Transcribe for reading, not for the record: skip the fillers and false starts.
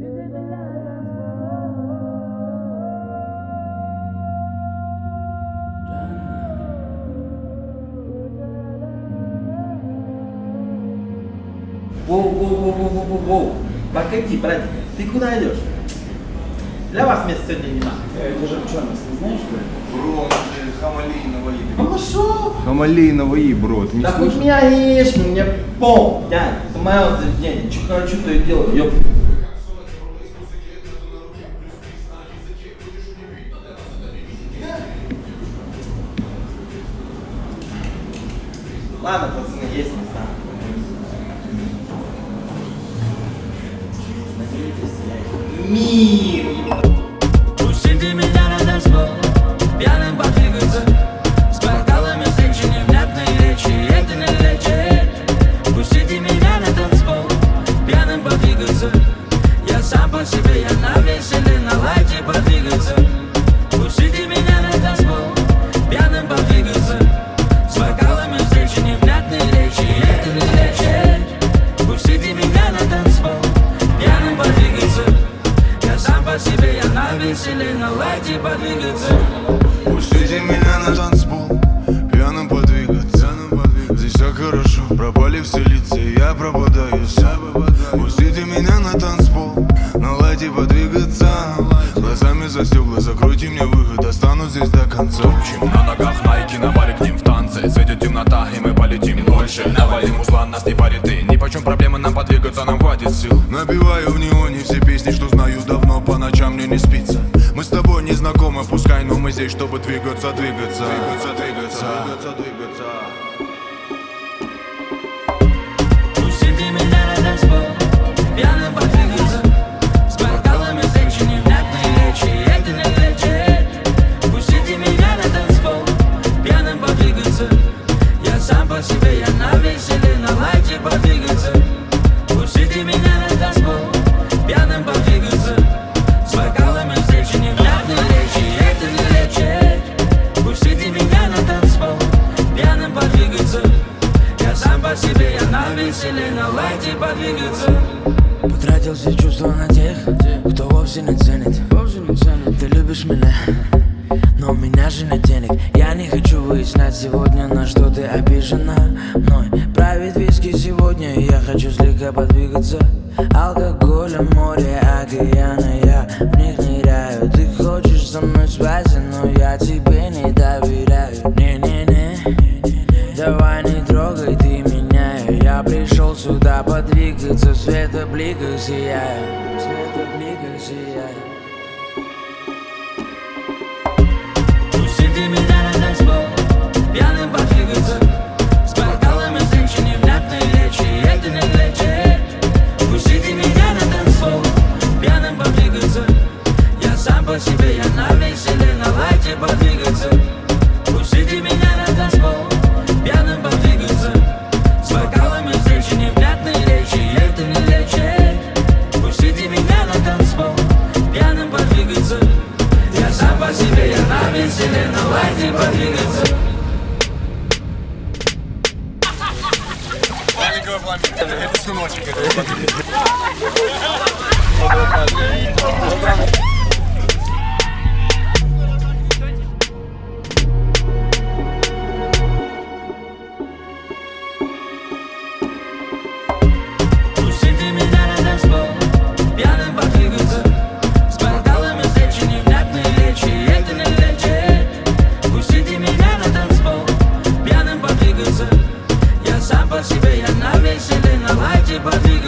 Воу. Погоди, братик, ты куда идешь? Для вас места сегодня нема. Это же что, нас не знаешь, что ли? Бро, он же Хамали на вои. Ну что? Хамали на вои, бро, ты не Да хоть слышишь? меня ешь, мне пол, дядь, это мое заведение, что хочу, то и делаю, ёп. Ладно, пацаны, есть места. Мир! Пустите меня на танцпол, пьяным подвигаться, с бокалами встречи, невнятной речи, это не лечит. Пустите меня на танцпол, пьяным подвигаться, я сам по себе, я на веселе, на лайте подвигаться. Пустите меня на танцпол, пьяным подвигаться, с бокалами встречи, невнятной речи, это не лечит. Пустите меня на танцпол, пьяным подвигаться, я сам по себе, я на веселе, на лайте подвигаться. Пустите меня на танцпол, пьяным подвигаться. Здесь так хорошо, пропали все лица, и я пропадаю сам. Пустите меня на танцпол, наладьте подвигаться. Глазами за стекла, закройте мне выход, останусь здесь до конца. На ногах найки, на баре к ним в танце. Светит темнота, и мы полетим дольше. Навалим узла, нас не парит ты. Ни почем проблемы нам подвигаться, нам хватит сил. Набиваю в неоне все песни, что знаю давно, по ночам мне не спится. Мы с тобой не знакомы, пускай, но мы здесь, чтобы двигаться. Пустите меня на танцпол, пьяным подвигаться, с бокалами встречи, невнятной речи, это не лечит. Пустите меня на танцпол, пьяным подвигаться, я сам по себе, я на веселе, на лайте подвигаться. Пустите меня на танцпол, пьяным подвигаться, с бокалами встречи, невнятной речи, это не лечит. Пустите меня на танцпол, пьяным подвигаться, я сам по себе, я на веселе, на лайте подвигаться. Потратил все чувства на тех, кто вовсе не ценит. Ты любишь меня, но у меня же нет денег. Я не хочу выяснять сегодня, на что ты обижена мной. Правит виски сегодня, и я хочу слегка подвигаться. Алкоголем море, океаны, я в них ныряю. Ты хочешь со мной связи, но я тебе не доверяю. Не-не-не, давай не трогай ты меня. Я пришел сюда подвигаться, в светобликах сияю, в светобликах сияю. Пустите меня на танцпол, пьяным подвигаться, с бокалами встречи, невнятной речи, это не лечит. Пустите меня на танцпол, пьяным подвигаться, я сам по себе, я на веселе, на лайте подвигаться. Пустите меня на танцпол, пьяным подвигаться, с бокалами встречи, невнятной речи, это не лечит. Пустите меня на танцпол, пьяным подвигаться, я сам по себе, я на веселе, на лайте подвигаться. Это сыночек, Пустите меня на танцпол, пьяным подвигаться, с бокалами встречи, невнятной речи, это не лечит. Пустите меня на танцпол, пьяным подвигаться, я сам по себе, я на веселе, на лайте подвигаться.